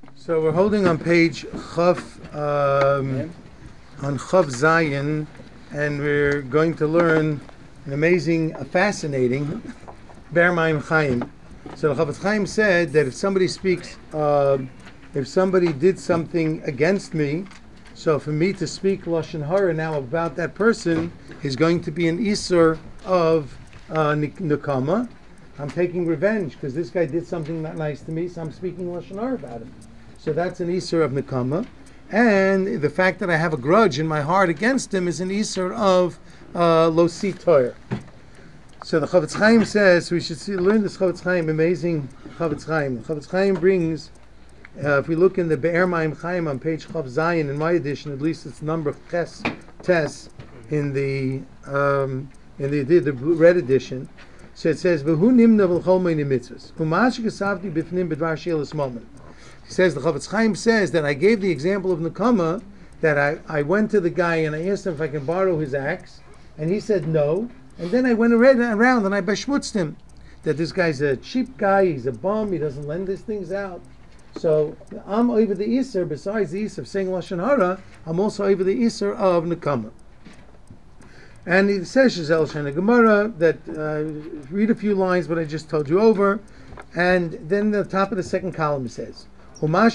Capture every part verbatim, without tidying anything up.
So we're holding on page Chaf, um, on Chaf Zayin, and we're going to learn an amazing, a fascinating Ber Maim Chaim. So the Chafetz Chaim said that if somebody speaks, uh, if somebody did something against me, so for me to speak Lashon Hara now about that person is going to be an Isur of uh, Nekama. I'm taking revenge because this guy did something not nice to me, so I'm speaking Lashon Hara about him. So that's an Isur of Nekama. And the fact that I have a grudge in my heart against him is an Isur of uh, Losi Toyer. So the Chafetz Chaim says we should see, learn this Chafetz Chaim, amazing Chafetz Chaim. The Chafetz Chaim brings, uh, if we look in the Be'er Maim Chaim on page Chav Zayin, in my edition, at least it's number Ches Tes in the um, in the, the, the red edition. So it says, "V'hu nimna v'chol meini mitzvos. U'ma'ash gesavti b'fnim b'dvar she'elas moment." He says, the Chafetz Chaim says that I gave the example of Nekama, that I, I went to the guy and I asked him if I can borrow his axe, and he said no, and then I went around and I bashmutzed him, that this guy's a cheap guy, he's a bum, he doesn't lend his things out. So I'm over the Isser, besides the Isser of saying Lashon Hara, I'm also over the Isser of Nekama. And he says, Shazel Shana Gemara, that uh, read a few lines, but I just told you over, and then the top of the second column says, what I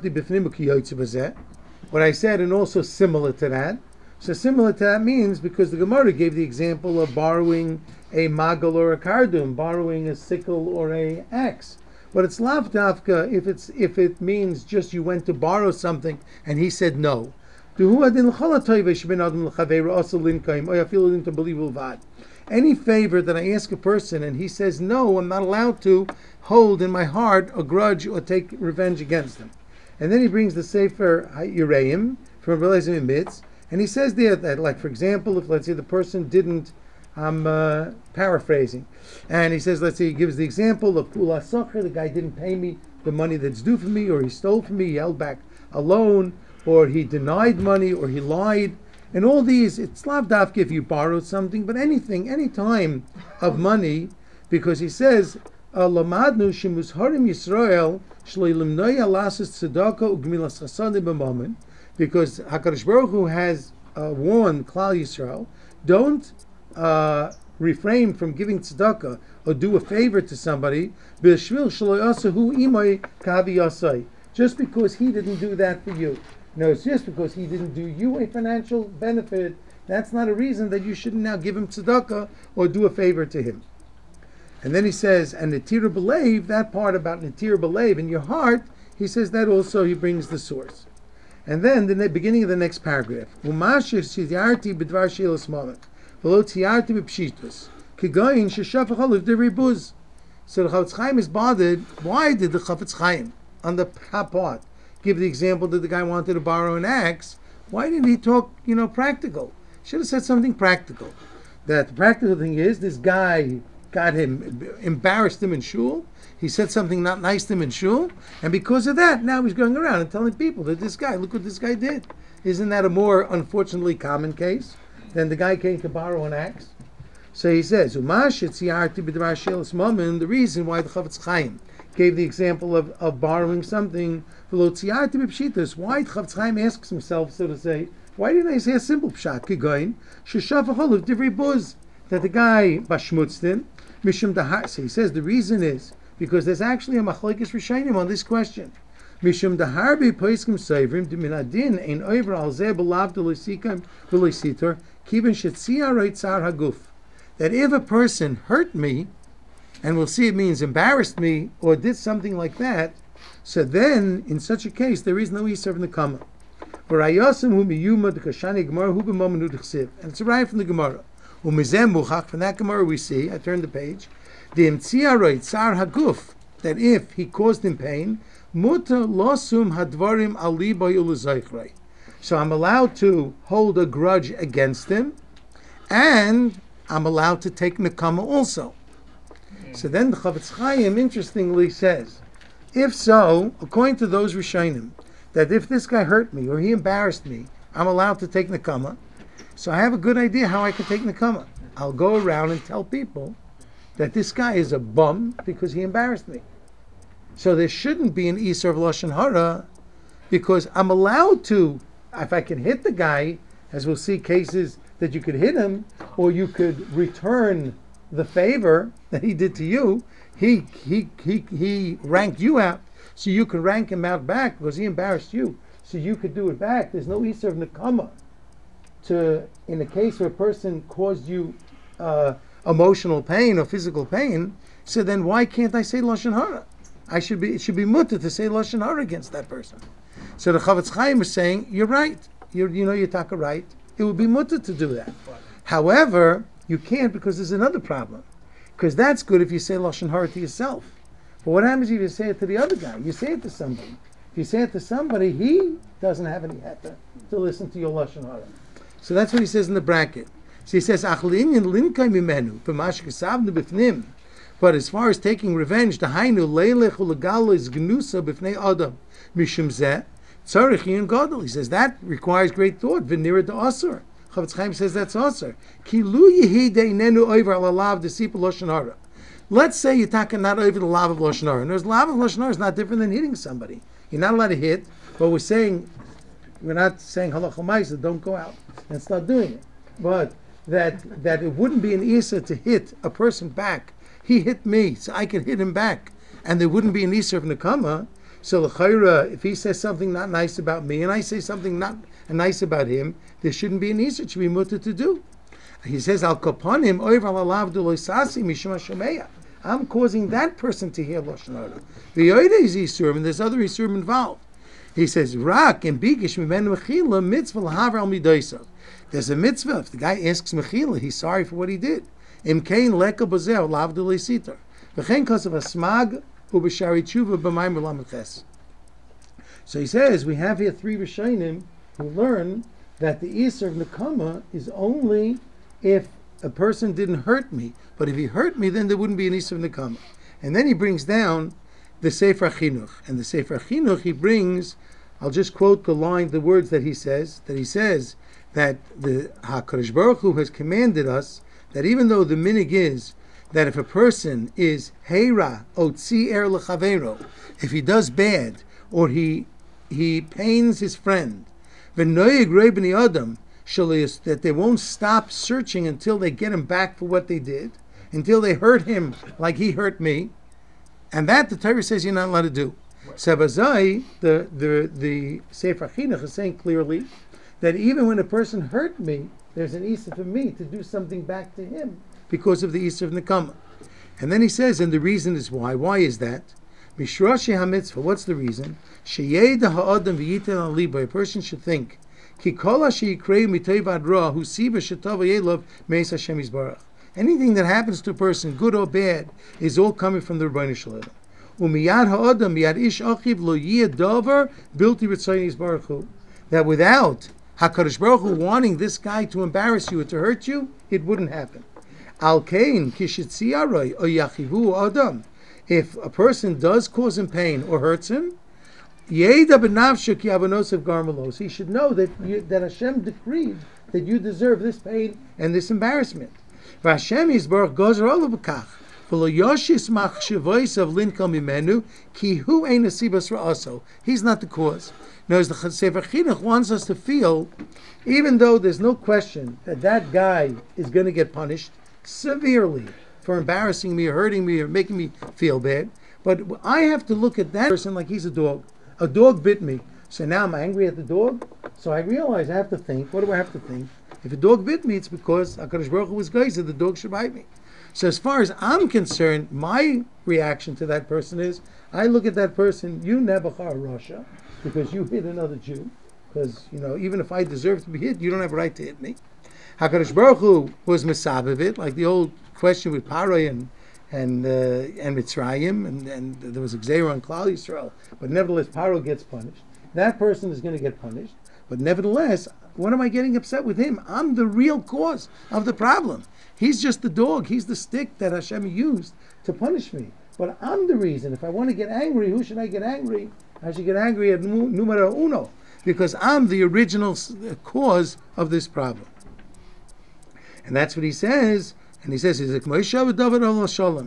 said, and also similar to that. So similar to that means because the Gemara gave the example of borrowing a magal or a kardum, borrowing a sickle or a axe. But it's lav dafka if it's if it means just you went to borrow something and he said no. Any favor that I ask a person and he says no, I'm not allowed to hold in my heart a grudge or take revenge against him. And then he brings the Sefer Yireim from Relazim Mitz, and he says there that, like for example, if let's say the person didn't, I'm uh, paraphrasing, and he says, let's say he gives the example of Pula Socher, the guy didn't pay me the money that's due for me, or he stole from me, he held back a loan, or he denied money, or he lied. And all these, it's lav dafka if you borrowed something, but anything, any time of money, because he says, Lamadnu shemusharim Yisrael shleilim noya lasas tzedakah ugmilas chasadim b'momen, because Hakadosh Baruch Hu has uh, warned Klal Yisrael, don't uh, refrain from giving tzedakah or do a favor to somebody b'shvil shloyasahu imay kavi yasai, just because he didn't do that for you. No, it's just because he didn't do you a financial benefit. That's not a reason that you shouldn't now give him tzedakah or do a favor to him. And then he says, and Netir B'Leiv, that part about Netir B'Leiv in your heart, he says that also he brings the source. And then the beginning of the next paragraph, Umashir Sidyarti B'Dvar She'elas Malach, V'lo Tiyarti B'Pshitus, Kigoyin Sheshafach Olav Divrei Buz. So the Chafetz Chaim is bothered. Why did the Chafetz Chaim, on the top part, give the example that the guy wanted to borrow an axe? Why didn't he talk, you know, practical? Should have said something practical. That the practical thing is, this guy got him, embarrassed him in shul. He said something not nice to him in shul, and because of that, now he's going around and telling people that this guy, look what this guy did. Isn't that a more, unfortunately, common case than the guy came to borrow an axe? So he says, the reason why the Chafetz Chaim gave the example of, of borrowing something, why Chafetz Chaim asks himself, so to say, why didn't I say a simple pshat? That the guy bashmutzed him, mishum dahar. So he says the reason is because there's actually a machlokes rishonim on this question. Mishum dahar be poiskim seivrim diminadin ein over al zeh belav delosikam velositor kiven shetzia reitzar haguf. That if a person hurt me, and we'll see it means embarrassed me or did something like that, so then in such a case there is no isur of nekama. And it's a right from the Gemara. From that Gemara we see, I turned the page, the haguf, that if he caused him pain, so I'm allowed to hold a grudge against him, and I'm allowed to take nekama also. So then the Chafetz Chaim interestingly says, if so, according to those Rishonim, that if this guy hurt me or he embarrassed me, I'm allowed to take nekama. So I have a good idea how I can take nekama. I'll go around and tell people that this guy is a bum because he embarrassed me. So there shouldn't be an Isser of Lashon Hara, because I'm allowed to, if I can hit the guy, as we'll see cases that you could hit him, or you could return the favor that he did to you. He he he he ranked you out, so you could rank him out back because he embarrassed you. So you could do it back. There's no Isser of Nekama to, in a case where a person caused you uh, emotional pain or physical pain. So then why can't I say Lashon Hara? I should be, it should be mutter to say Lashon Hara against that person. So the Chavetz Chaim is saying, you're right. You're, you know, you're taka right. It would be mutter to do that. However, you can't because there's another problem. Because that's good if you say Lashon Hara to yourself. But what happens if you say it to the other guy? You say it to somebody. If you say it to somebody, he doesn't have any heta to listen to your Lashon Hara. So that's what he says in the bracket. So he says, Ach l'inyan linkai mimenu, b'mash kesavnu b'fnim. But as far as taking revenge, dahainu leilech u'legalo is gnusa b'fnei adam mishum zeh tzarich yin gadol. He says that requires great thought. V'nira da'asur. Chavetz Chaim says that's asur. Ki lu yehi de'inenu oiver alalav d'sipa Lashon Hara. Let's say you're talking not over the lav of Lashon Hara. And there's lav of Lashon Hara is not different than hitting somebody. You're not allowed to hit, but we're saying, we're not saying halacha ma'isa, don't go out and start doing it. But that that it wouldn't be an Isser to hit a person back. He hit me, so I can hit him back. And there wouldn't be an Isser of Nekama. So l'chayra, if he says something not nice about me, and I say something not nice about him, there shouldn't be an Isser. It should be mutter to do. He says, Al kaponim oiv al alav du loisasi mishum hashomeya. I'm causing that person to hear Lashon Hara. The Yoda is Isurim, and there's other Isurim involved. He says, Rak and Bigish Mimen Mechila mitzvah l'haver al midoisa. There's a mitzvah. If the guy asks Mechila, he's sorry for what he did. Im kain leka bozer lav du leisitar. V'chein kosav asmag u'b'shari tshuva b'mayim u'lametches. So he says, we have here three Rishonim who learn that the Isser of Nekama is only if a person didn't hurt me, but if he hurt me, then there wouldn't be an Isser of Nekama. And then he brings down the Sefer Chinuch, and the Sefer Chinuch he brings. I'll just quote the line, the words that he says. That he says that the Hakadosh Baruch Hu has commanded us that even though the minig is that if a person is heira otzi er lechavero, if he does bad or he he pains his friend, v'noyeg rei b'nei adam, that they won't stop searching until they get him back for what they did, until they hurt him like he hurt me, and that the Torah says you're not allowed to do. Sabazai, the the the Sefer Chinuch is saying clearly that even when a person hurt me, there's an Isser for me to do something back to him because of the Isser of Nekama. And then he says, and the reason is why. Why is that? Mishrashi HaMitzvah. What's the reason? Sheyeda ha'adam v'yitel al-liba. A person should think, Ki kol ha'sheyikreu mitay v'adra hu siva shetov v'yelov meis Hashem yisbarach. Anything that happens to a person, good or bad, is all coming from the Rebbeinu Shalom. Umiyad ha'adam miyad ish achiv lo yiyeh davar bilti ritzayim yisbarach hu. That without HaKadosh Baruch Hu wanting this guy to embarrass you or to hurt you, it wouldn't happen. Al kain kishetziaroi o yachivu adam. If a person does cause him pain or hurts him, Yeda b'nafshe ki avonosav garmelos. He should know that you, that Hashem decreed that you deserve this pain and this embarrassment. V'Hashem yisbarach gozer olav b'kach v'lo yoshis machshevois of linkal mimenu ki hu ein asibas ra'aso. He's not the cause. Now, as the Sefer Chinuch wants us to feel, even though there's no question that that guy is going to get punished severely for embarrassing me or hurting me or making me feel bad, but I have to look at that person like he's a dog. A dog bit me, so now I'm angry at the dog. So I realize I have to think. What do I have to think? If a dog bit me, it's because HaKadosh Baruch Hu was geyser, the dog should bite me. So as far as I'm concerned, my reaction to that person is, I look at that person, you Nebuchadnezzar Russia, because you hit another Jew. Because, you know, even if I deserve to be hit, you don't have a right to hit me. HaKadosh Baruch Hu was Mesabevit, like the old question with Paroi and and uh, and Mitzrayim, and, and there was a Gzeira on Klal Yisrael. But nevertheless, Paro gets punished. That person is going to get punished. But nevertheless, what am I getting upset with him? I'm the real cause of the problem. He's just the dog. He's the stick that Hashem used to punish me. But I'm the reason. If I want to get angry, who should I get angry? I should get angry at numero uno, because I'm the original cause of this problem. And that's what he says. And he says, "Is it Moshe David Shalom?"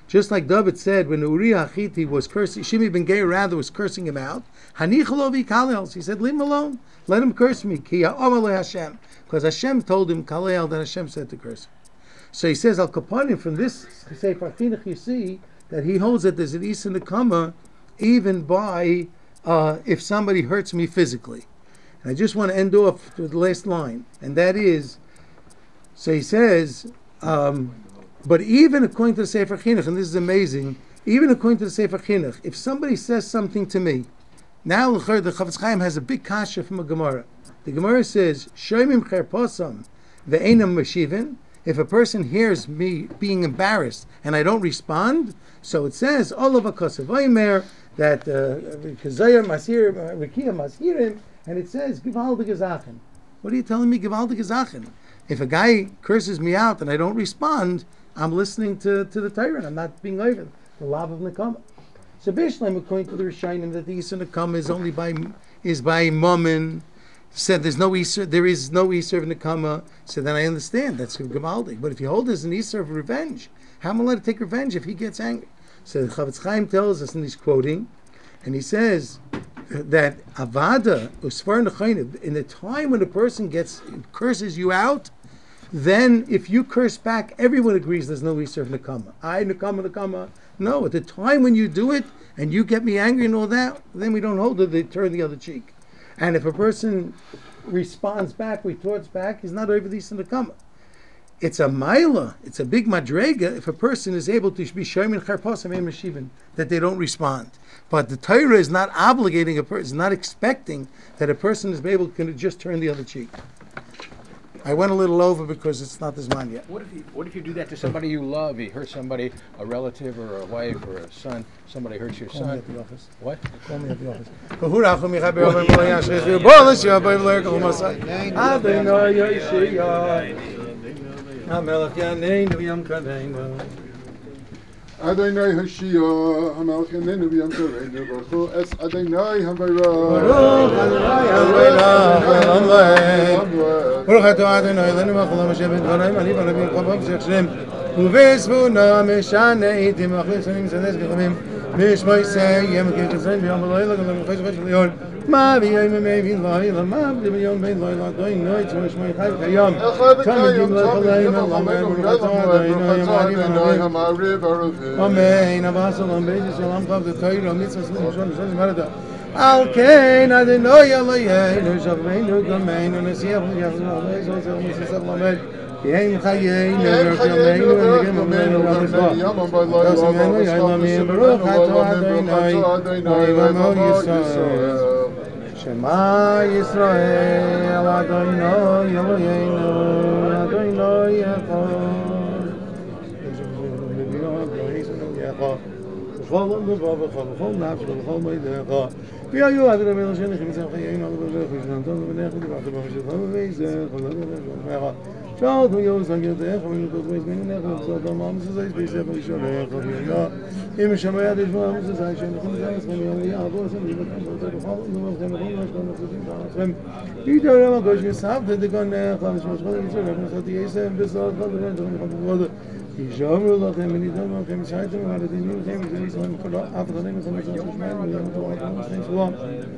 Just like David said when Uriah Hachiti was cursing, Shimi ben Geir rather was cursing him out. Hanichalovi Kalel. He said, leave him alone. Let him curse me. Ki ha'omer Hashem. Because Hashem told him Kalel, that Hashem said to curse him. So he says, Al Kapanim, from this Sefer Chinuch you see that he holds that there's an Isa Nekama even by uh, if somebody hurts me physically. And I just want to end off with the last line, and that is, so he says, um, but even according to the Sefer Chinuch, and this is amazing, even according to the Sefer Chinuch, if somebody says something to me, now the Chafetz Chaim has a big kasha from a Gemara. The Gemara says, Shoymim cherposam ve'enam meshivin. If a person hears me being embarrassed and I don't respond, so it says, Olav HaKosav Oimer, that Kazayar Masir, Rikia Masirim, and it says, Givaldi Gezachen. What are you telling me, Givaldi Gezachen? If a guy curses me out and I don't respond, I'm listening to, to the Torah. I'm not being over the love of Nekama. So Bishlam, according to the Rishonim, that the Yisur Nekama is only by is by Mammon. Said there's no Yisur, there is no Yisur of Nekama. So then I understand that's Givaldi. But if you hold this an Yisur of revenge, how am I allowed to take revenge if he gets angry? So the Chafetz Chaim tells us, and he's quoting, and he says that Avada Usfar Nechainav, in the time when a person gets curses you out, then if you curse back, everyone agrees there's no Yisur of Nekama. I, Nekama, Nekama. No, at the time when you do it, and you get me angry and all that, then we don't hold it, they turn the other cheek. And if a person responds back, retorts back, he's not over the Yisur Nekama. It's a maila, it's a big madrega if a person is able to be shoymin charposam and meshivin, that they don't respond. But the Torah is not obligating a person, is not expecting that a person is able to just turn the other cheek. I went a little over because it's not this man yet. What if you what if you do that to somebody you love? You hurt somebody, a relative or a wife or a son. Somebody hurts your Call son. me at the office. What? Call me at the office. המלך יעננו ויום קראנו. אדוני הושיע, המלך יעננו ויום קראנו, ברכו אס אדוני המברך. ברוך אדוני המברך. ברוך אתה אדוני לנו מחולם השבת דברים, אני ברבים חבם שיחשם. ובסבונה משנה איתי מחליף שנים מסנס גחמים. משמי סיים ככזן ביום בלילה, גם למחש חש ליון. מה ביום מבין לילה, מה ביום בין לילה, אדוני נוי צמא שמי חי כיום. תמידים לחלאים אלמר, ברוך אתה אדוני המעריב הרופא. אמן, אבא סלם בייזי שלם חב דתאירו, מצווה סלם ראשון ושלם מרדה. על כן אדוני אלוהינו, שפרנו גמנו, נשיח ויחזור, ויחזור, ויחזור, למד. כי הם חיינו, ורק ימינו, ונגם אמנו, ונשבח. תשמנו יעלמים, ברוך אתה אדוני, ויבמו ישראל. שמע ישראל, אדוני אלוהינו, אדוני אחד. בכל לבב ובכל נפש ובכל מידך. ויהיו עד רבי אלוהינו חמצם חיינו על ברך ושלמתנו ובנך ודברת במשלך ובייזך ולדברך ולדברך. שאלת ויוז הגדך ומנותות ויזמינך ובצעת אמר מסזייס ביסך וישולך ויהיה אם משמע יד ישמע מסזי שאנחנו נזל אסכם יום ויעבור אסכם ויבקם ואתה בכל וברכם וכל משכם וחזים תעצכם יתארם הקוש וסבתא דגונך ושמשך ויצולך נסעתי יסם בסוד חדרן תרם חדרן ישמרו לכם וניתנו לכם שייתם ומרדינים לכם וזליסם אף אחד לכם ושם ששמיים ויום תורתם ושכם שלום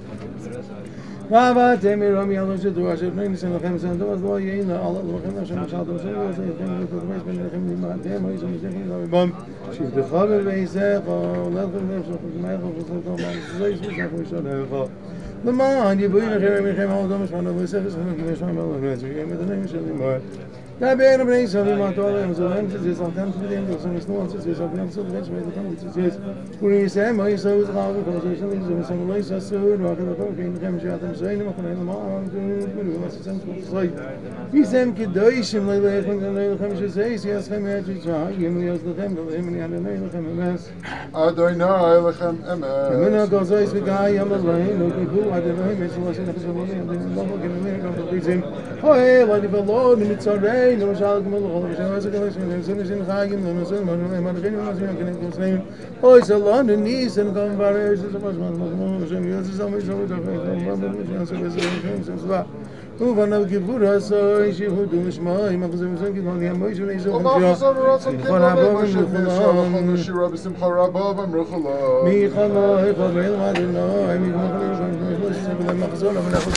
ועבדתם מרום ילום שדור אשר פני ניסן לכם וסנדו אז לא יהיה לה אללה לכם אשר משלתם שם ועושה יתכם ולתתמש בין לכם למעתם הישם משתכם לבם שבטך ובייסך ולכם ולכם שמייך ופסלתו ומסזי סביסך ושלך למען יבואי לכם ומכם העודו משמענו ויסף וסכם ושמע מלך ויום מדנאים משלים בעת Dabei bringen sie wie man toll und so haben sie es auch ganz mit dem so ist nur so so ganz so ganz mit dem so ist und ich sage mal so ist auch so so ist so so so ist so und wir können gehen gehen wir haben so eine machen mal und was ist denn so wie sind die deutschen Leute von den Leuten haben sie sie sie haben sie sagen wir müssen das dem wir müssen ja nein haben wir אדוני לכם אמת. من قصيص بقى يوم الله وكيفو أدنى مثل الله سنة سنة الله كنا من قبل قديم هاي الله يبلغ من تصرف no shal gmol khol shal zakal shin sin sin khagim no sin man man khin no sin ken ken sin oy salon ni sin kan bare is so man man sin yes so me so da man sin so הוא בנב גיבור הסוי שיהודו משמעי מחזם סן כגון ימוי שני זוכן שיה מלכון הבא ומלכונם שירה בשמחה רבה ומרחלה מיכלה יחבל מדינוי מגמחלים שמש סבל מחזון המלאכות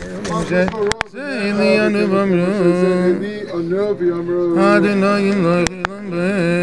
זה לי אנו במרו זה לי אנו במרו אדינוי לא חילם בי